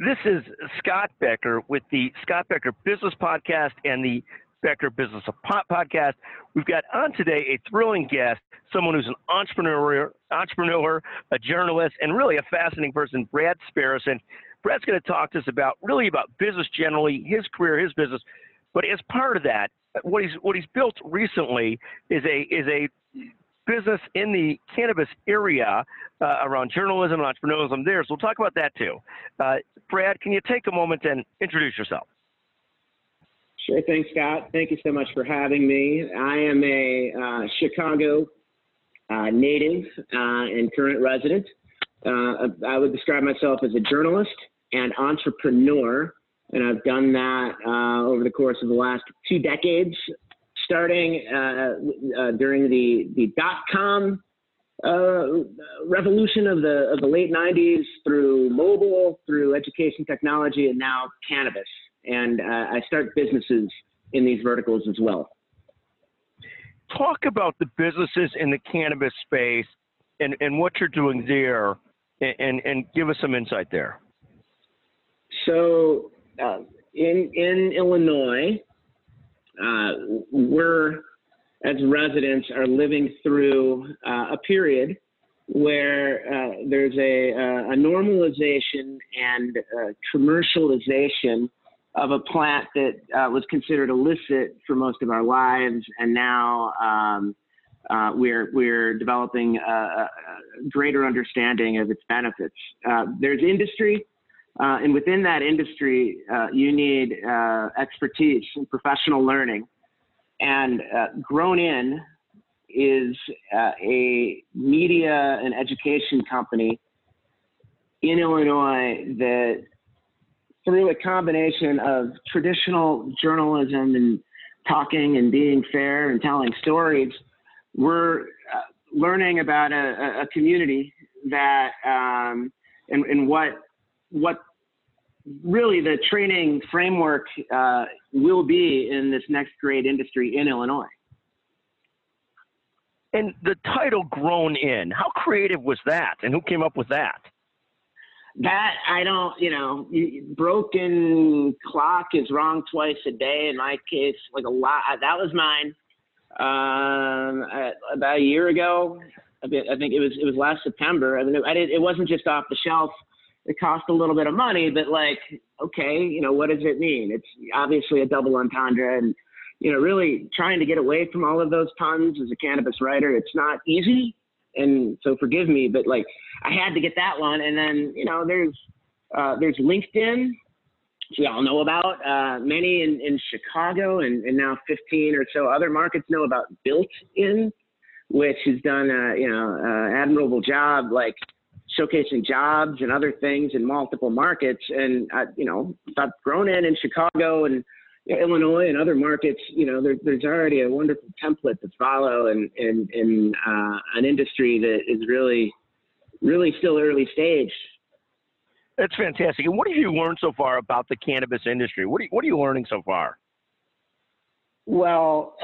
This is Scott Becker with the Scott Becker Business Podcast and the Becker Business Podcast. We've got on today a thrilling guest, someone who's an entrepreneur, a journalist, and really a fascinating person, Brad Sparrison. Brad's going to talk to us about business generally, his career, his business. But as part of that, what he's built recently is a business in the cannabis area around journalism and entrepreneurialism there. So we'll talk about that too. Brad, can you take a moment and introduce yourself? Sure thing, Scott. Thank you so much for having me. I am a Chicago native and current resident. I would describe myself as a journalist and entrepreneur, and I've done that over the course of the last 2 decades, starting during the dot-com revolution of the late 90s, through mobile, through education technology, and now cannabis. And I start businesses in these verticals as well. Talk about the businesses in the cannabis space and what you're doing there, and give us some insight there. So in Illinois, we're, as residents, are living through a period where there's a normalization and commercialization of a plant that was considered illicit for most of our lives, and now we're developing a greater understanding of its benefits. There's industry, and within that industry, you need expertise and professional learning. And Grown In is a media and education company in Illinois that, through a combination of traditional journalism and talking and being fair and telling stories, we're learning about a community that and what really the training framework will be in this next great industry in Illinois. And the title Grown In, how creative was that, and who came up with that? That, I don't, broken clock is wrong twice a day. In my case, like a lot. That was mine about a year ago. I think it was last September. I mean, it wasn't just off the shelf. It cost a little bit of money, but okay, what does it mean? It's obviously a double entendre, and really trying to get away from all of those puns as a cannabis writer. It's not easy. And so forgive me, but I had to get that one. And then, there's LinkedIn, which we all know about. Many in Chicago and now 15 or so other markets know about Built In, which has done an admirable job, showcasing jobs and other things in multiple markets. And, thought Grown In Chicago and Illinois and other markets, there's already a wonderful template to follow in an industry that is really, really still early stage. That's fantastic. And what have you learned so far about the cannabis industry? What are you learning so far? Well,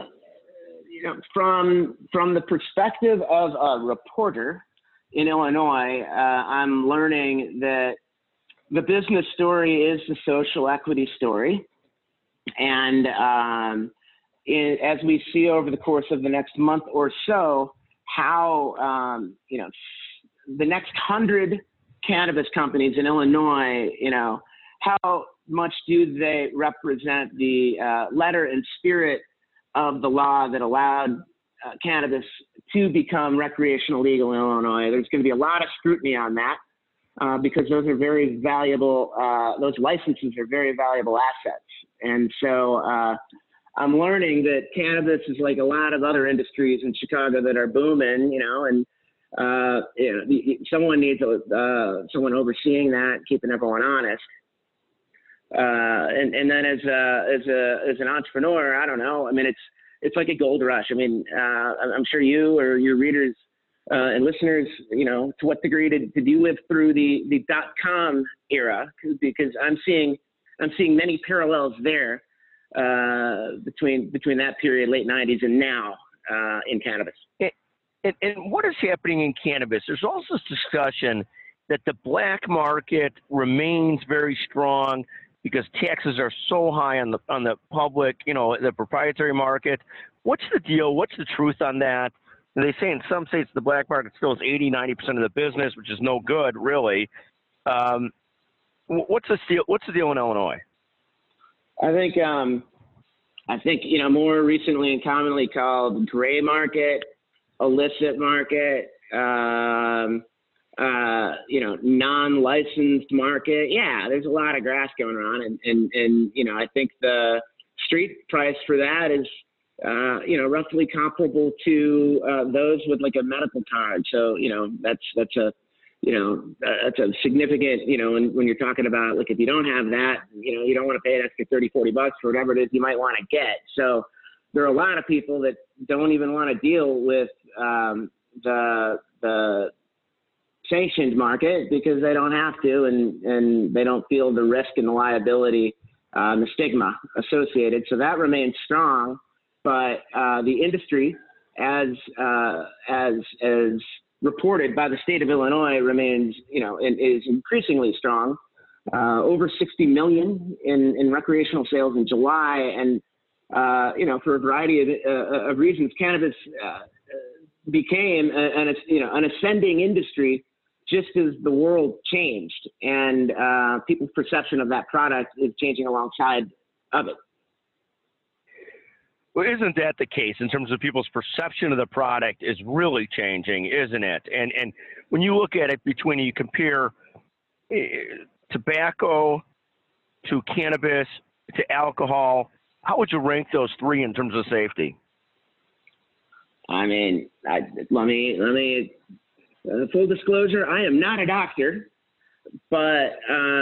from the perspective of a reporter in Illinois, I'm learning that the business story is the social equity story. And as we see over the course of the next month or so, how, the next 100 cannabis companies in Illinois, how much do they represent the letter and spirit of the law that allowed cannabis to become recreational legal in Illinois? There's going to be a lot of scrutiny on that because those are very valuable, those licenses are very valuable assets. And so I'm learning that cannabis is like a lot of other industries in Chicago that are booming, and someone needs someone overseeing that, keeping everyone honest. And then as an entrepreneur, I don't know. I mean, it's like a gold rush. I mean, I'm sure you or your readers and listeners, to what degree did you live through the .com era? Because I'm seeing many parallels there between that period, late 90s, and now in cannabis. And what is happening in cannabis? There's also this discussion that the black market remains very strong because taxes are so high on the public, the proprietary market. What's the deal? What's the truth on that? And they say in some states the black market still is 80-90% of the business, which is no good, really. What's the deal? What's the deal in Illinois? I think more recently and commonly called gray market, illicit market, non-licensed market. Yeah, there's a lot of grass going on, and I think the street price for that is roughly comparable to those with like a medical card. So that's a significant, when you're talking about, like, if you don't have that, you don't want to pay an extra $30-40 for whatever it is you might want to get. So there are a lot of people that don't even want to deal with the sanctioned market because they don't have to, and they don't feel the risk and the liability, the stigma associated. So that remains strong, but the industry, as reported by the state of Illinois, remains, and is increasingly strong. Over 60 million in recreational sales in July, and for a variety of reasons, cannabis became an ascending industry just as the world changed, and people's perception of that product is changing alongside of it. Well, isn't that the case in terms of people's perception of the product is really changing, isn't it? And when you look at it you compare tobacco to cannabis to alcohol, how would you rank those three in terms of safety? I mean, let me full disclosure, I am not a doctor, but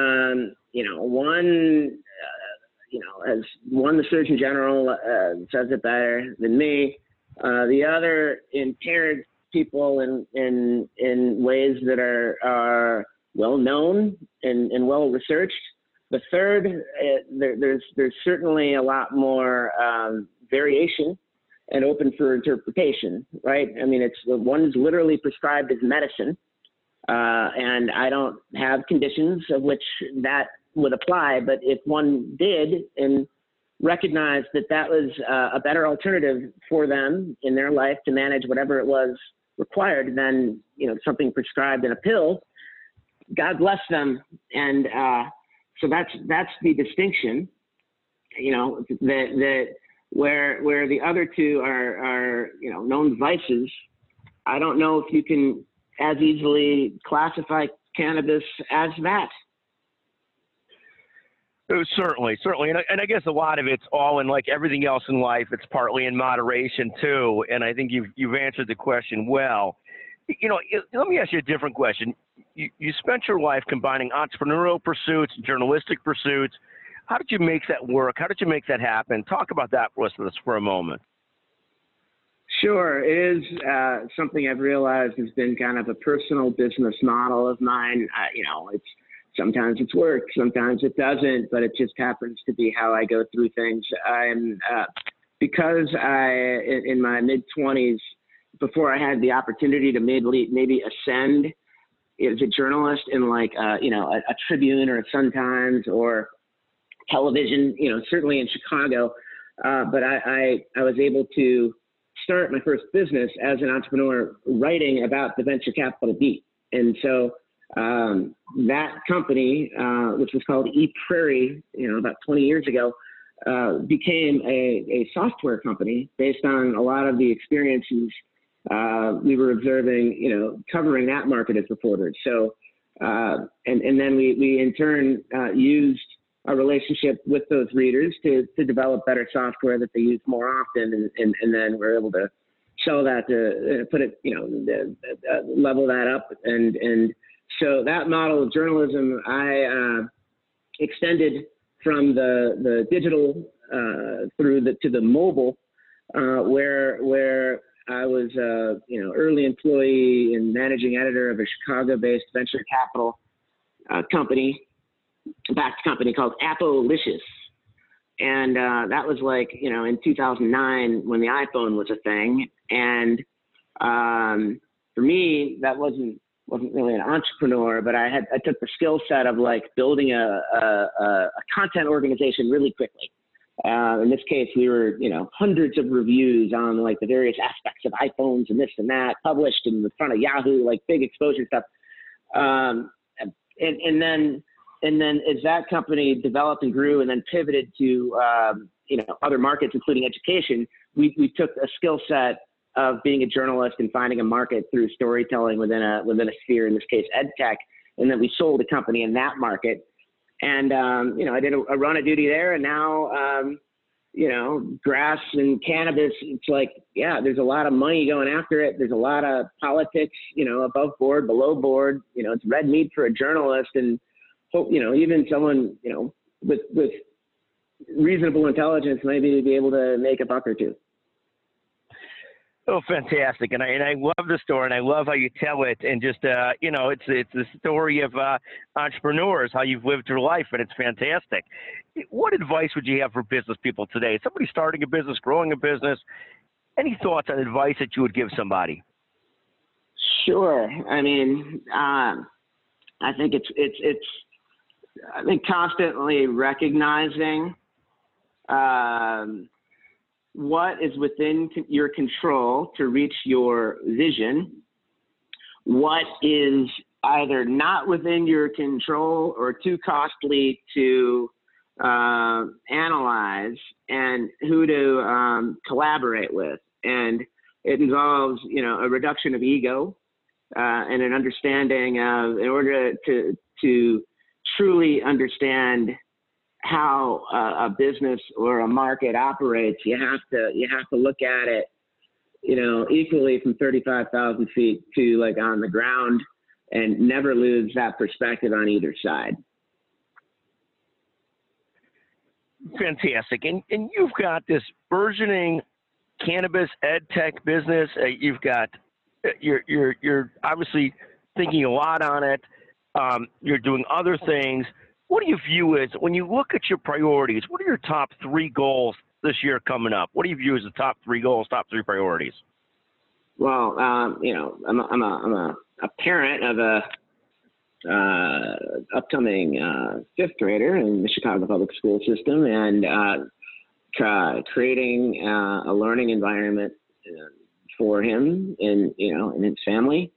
the Surgeon General says it better than me. The other impaired people in ways that are well known and well researched. The third, there's certainly a lot more variation and open for interpretation, right? I mean, one's literally prescribed as medicine, and I don't have conditions of which that would apply, but if one did and recognized that was a better alternative for them in their life to manage whatever it was required than something prescribed in a pill, God bless them. And so that's the distinction, that where the other two are known vices. I don't know if you can as easily classify cannabis as that. Certainly. And I guess a lot of it's all in, like everything else in life, it's partly in moderation too. And I think you've answered the question well. Let me ask you a different question. You spent your life combining entrepreneurial pursuits and journalistic pursuits. How did you make that work? How did you make that happen? Talk about that with us for a moment. Sure. It is something I've realized has been kind of a personal business model of mine. Sometimes it's worked, sometimes it doesn't, but it just happens to be how I go through things. Because in my mid-20s, before I had the opportunity to maybe ascend as a journalist in a Tribune or a Sun-Times or television, certainly in Chicago, but I was able to start my first business as an entrepreneur writing about the venture capital beat. And so that company, which was called ePrairie, about 20 years ago, became a software company based on a lot of the experiences we were observing, covering that market as reporters. So, and then we in turn used a relationship with those readers to develop better software that they use more often, and then we're able to sell that to put it, level that up, and so that model of journalism I extended from the digital through to the mobile, where I was early employee and managing editor of a Chicago-based venture capital backed company called Appolicious. And that was in 2009 when the iPhone was a thing. And for me, that wasn't wasn't really an entrepreneur, but I took the skill set of like building a content organization really quickly. In this case, we were, hundreds of reviews on like the various aspects of iPhones and this and that, published in the front of Yahoo, like big exposure stuff. And then as that company developed and grew and then pivoted to, other markets, including education, we took a skill set of being a journalist and finding a market through storytelling within a sphere, in this case, ed tech. And then we sold a company in that market. And, I did a run of duty there, and now, grass and cannabis, it's like, yeah, there's a lot of money going after it. There's a lot of politics, above board, below board, it's red meat for a journalist, and hope, even someone, with reasonable intelligence maybe be able to make a buck or two. Oh, fantastic. And I love the story, and I love how you tell it. And just, it's the story of entrepreneurs, how you've lived your life, and it's fantastic. What advice would you have for business people today? Somebody starting a business, growing a business, any thoughts on advice that you would give somebody? Sure. I mean, I think it's constantly recognizing what is within your control to reach your vision, what is either not within your control or too costly to analyze, and who to collaborate with. And it involves, a reduction of ego and an understanding of, in order to truly understand how a business or a market operates, you have to look at it, equally from 35,000 feet to like on the ground, and never lose that perspective on either side. Fantastic. And you've got this burgeoning cannabis ed tech business. You've got, you're obviously thinking a lot on it. You're doing other things. What do you view as, when you look at your priorities, what are your top 3 goals this year coming up? What do you view as the top 3 goals, top 3 priorities? Well, I'm a parent of a upcoming 5th grader in the Chicago public school system, and creating a learning environment for him and his family,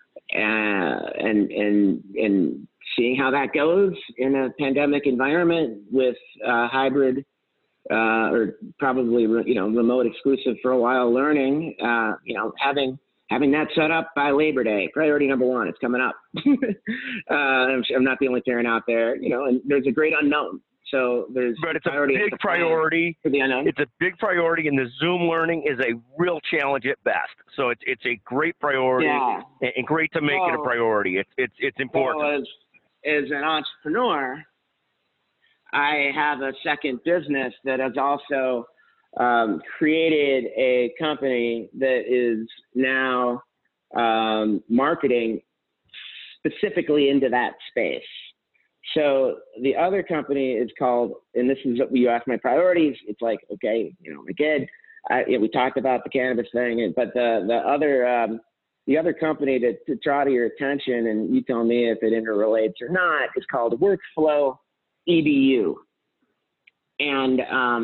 and seeing how that goes in a pandemic environment with hybrid or probably remote exclusive for a while learning. Having that set up by Labor Day, priority number 1. It's coming up. I'm not the only parent out there, and there's a great unknown. So but it's a big priority for the unknown. It's a big priority, and the Zoom learning is a real challenge at best. So it's a great priority, and great to make it a priority. It's important. Well, as an entrepreneur, I have a second business that has also created a company that is now marketing specifically into that space. So the other company is called, and this is what you asked my priorities. It's like, okay, my kid, we talked about the cannabis thing, but the other company to draw to your attention, and you tell me if it interrelates or not, is called Workflow EDU. And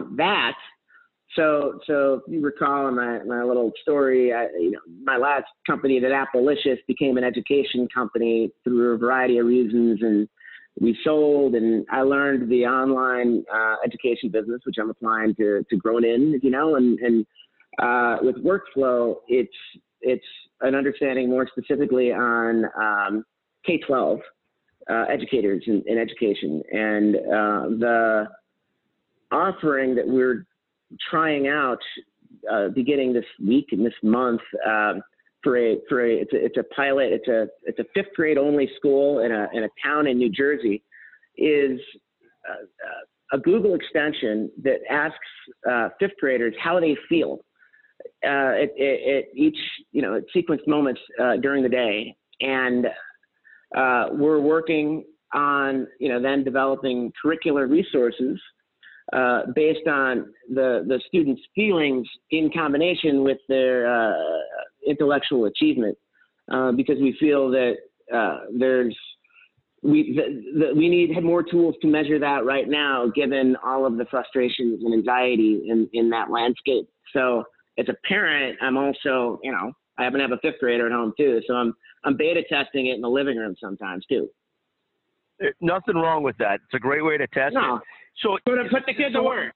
so if you recall in my little story, my last company, that Applicious, became an education company through a variety of reasons, and we sold, and I learned the online education business, which I'm applying to Gronin, and with Workflow, it's an understanding more specifically on K-12 educators in education, and the offering that we're trying out beginning this week and this month it's a pilot. It's a 5th grade only school in a town in New Jersey, is a Google extension that asks 5th graders how they feel at each at sequenced moments during the day, and we're working on then developing curricular resources based on the students' feelings in combination with their intellectual achievement, because we feel that we need more tools to measure that right now, given all of the frustrations and anxiety in that landscape. So as a parent, I'm also, I happen to have a fifth grader at home too. So I'm beta testing it in the living room sometimes too. Nothing wrong with that. It's a great way to test it. So put the kid to work,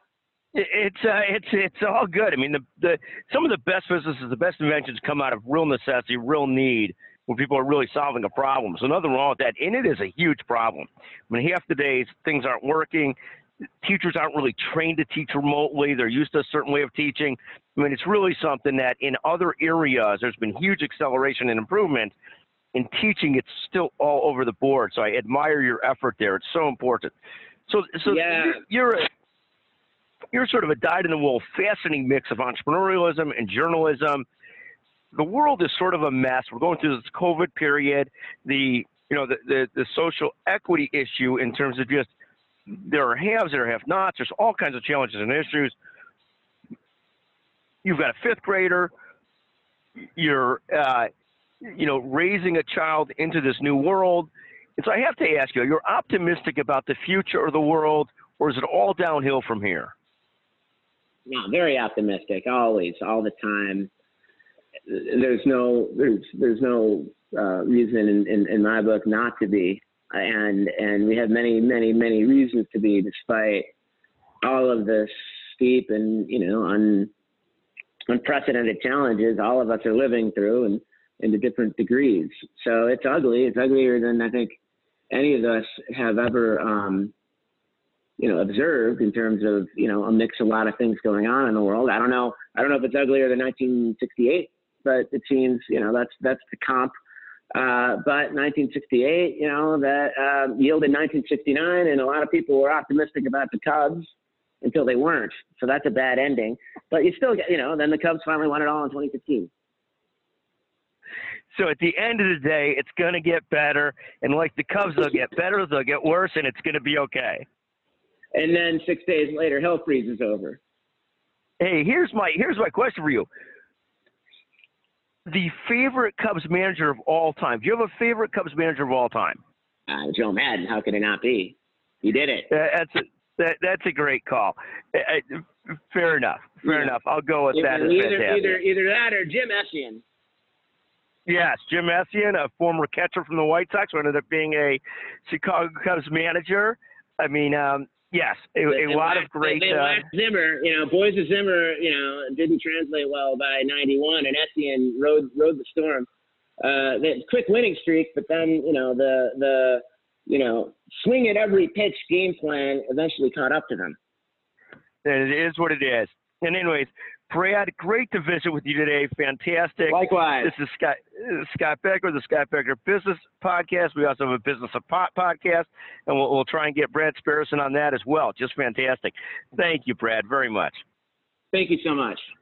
It's all good. I mean, some of the best businesses, the best inventions come out of real necessity, real need, when people are really solving a problem. So nothing wrong with that. And it is a huge problem. I mean, half the days things aren't working. Teachers aren't really trained to teach remotely. They're used to a certain way of teaching. I mean, it's really something that in other areas, there's been huge acceleration and improvement. In teaching, it's still all over the board. So I admire your effort there. It's so important. So yeah. You're sort of a dyed-in-the-wool, fascinating mix of entrepreneurialism and journalism. The world is sort of a mess. We're going through this COVID period. The social equity issue in terms of just there are haves, there are have-nots. There's all kinds of challenges and issues. You've got a fifth grader. You're raising a child into this new world. And so I have to ask you, you're optimistic about the future of the world, or is it all downhill from here? No, very optimistic, always, all the time. There's no reason in my book not to be, and we have many reasons to be, despite all of the steep and unprecedented challenges all of us are living through, and to different degrees. So it's ugly. It's uglier than I think any of us have ever observed in terms of, amidst a lot of things going on in the world. I don't know if it's uglier than 1968, but it seems, that's the comp. But 1968, that yielded 1969, and a lot of people were optimistic about the Cubs until they weren't. So that's a bad ending. But you still get, then the Cubs finally won it all in 2015. So at the end of the day, it's going to get better. And like the Cubs, they'll get better, they'll get worse, and it's going to be okay. And then 6 days later, hell freezes over. Hey, here's my question for you. The favorite Cubs manager of all time. Do you have a favorite Cubs manager of all time? Joe Maddon. How could it not be? He did it. That's a great call. Fair enough. Fair enough. I'll go with that. Either that or Jim Essien. Yes, Jim Essien, a former catcher from the White Sox, who ended up being a Chicago Cubs manager. I mean, yes, a lot of great. They lacked Zimmer, Boys of Zimmer, didn't translate well by 91, and Essien rode the storm. The quick winning streak, but then the swing at every pitch game plan eventually caught up to them. And it is what it is. And anyways, Brad, great to visit with you today. Fantastic. Likewise. This is Scott Becker, the Scott Becker Business Podcast. We also have a Business of Pot podcast, and we'll try and get Brad Sparrowson on that as well. Just fantastic. Thank you, Brad, very much. Thank you so much.